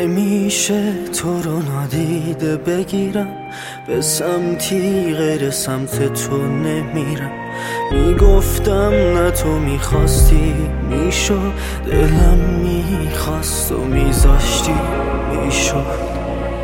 نمیشه تو رو نادیده بگیرم، به سمتی غیر سمت تو نمیرم. میگفتم نه تو میخواستی میشد، دلم میخواست و میذاشتی میشد.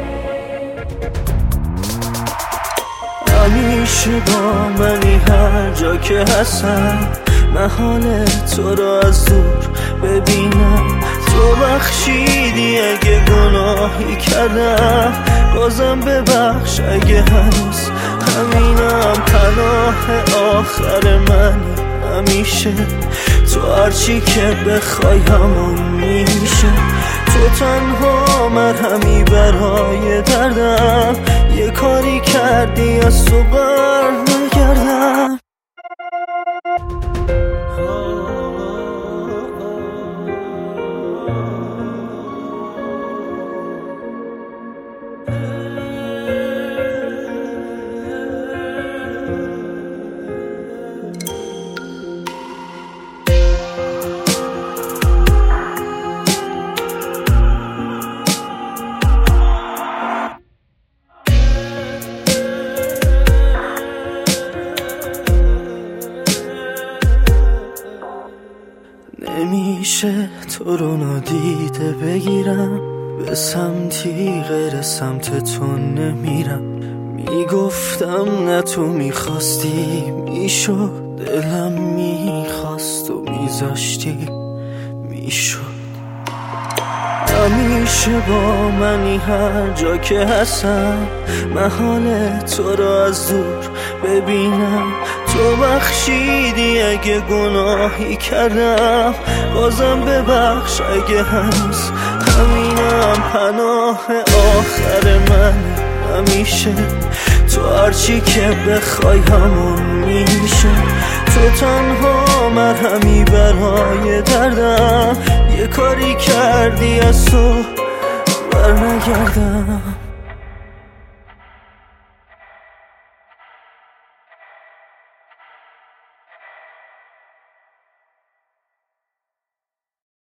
همیشه با منی هر جا که هستم، محال تو رو از دور ببینم. تو بخشیدی اگه گناهی کردم، بازم ببخش اگه هنوز همینم. پناه آخر من همیشه تو، هرچی که بخوای همون میشه. تو تنها مرهمی برای دردم، یه کاری کردی از تو بر نگردم. نمیشه تو رو نادیده بگیرم، به سمتی غیر سمت تو نمیرم. میگفتم نه تو میخواستی میشد، دلم میخواست و میذاشتی میشد. همیشه با منی هر جا که هستم، محال تو رو از دور ببینم. تو بخشیدی اگه گناهی کردم، بازم ببخش اگه هنوز همینم. پناه آخر من همیشه تو، هرچی که بخوای همون میشه. تو تنها مرهمی برای دردم، یه کاری کردی از تو بر نگردم.